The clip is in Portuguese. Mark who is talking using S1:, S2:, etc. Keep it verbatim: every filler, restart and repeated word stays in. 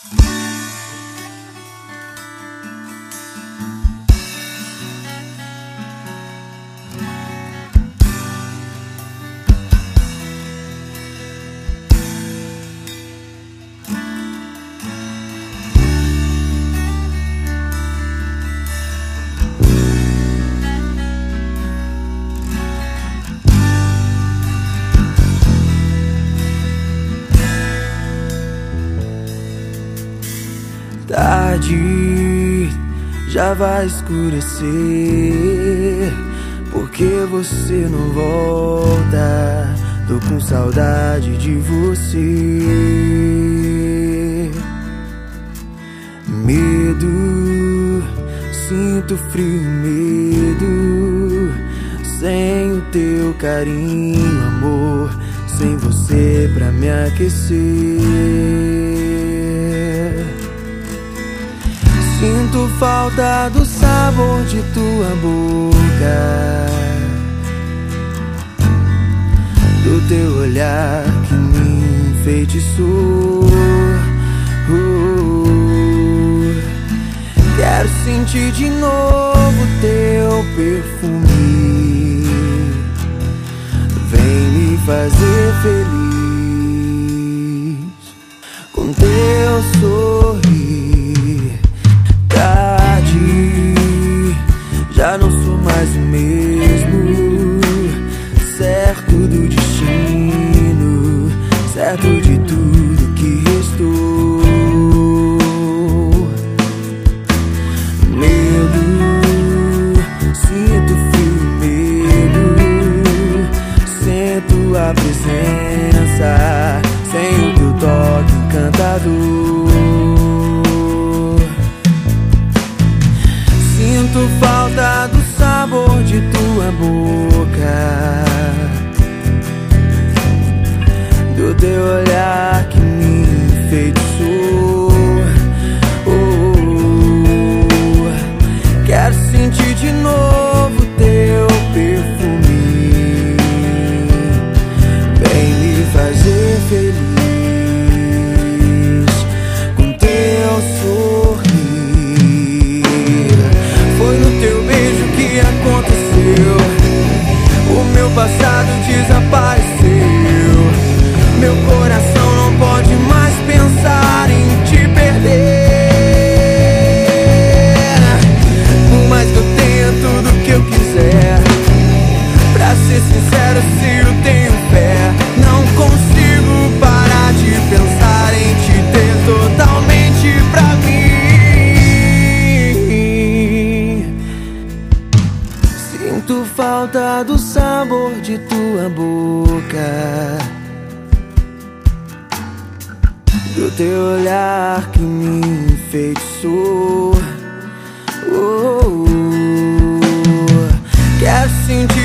S1: Tarde, já vai escurecer. Por que você não volta? Tô com saudade de você. Medo, sinto frio e medo. Sem o teu carinho, amor, sem você pra me aquecer. Sinto falta do sabor de tua boca, do teu olhar que me enfeitiçou. uh, Quero sentir de novo teu perfume. Vem me fazer feliz com teu sorriso. Já não sou mais o mesmo, certo do destino, certo de tudo que restou. Medo, sinto frio e medo, sinto a presença sem o teu toque encantador. Sinto falta do sabor de tua boca, do teu olhar que me enfeitiçou. oh, oh, oh. Quero sentir de novo teu perfume. Vem me fazer feliz com teu sorriso. O meu passado desapareceu. Meu coração não pode mais pensar em te perder. Por mais que eu tenha tudo que eu quiser, pra ser sincero, se eu tenho fé, não consigo parar de pensar em te ter totalmente pra mim. Sinto falta do sabor de tua boca, do teu olhar que me enfeitiçou. oh, oh, oh. Quero sentir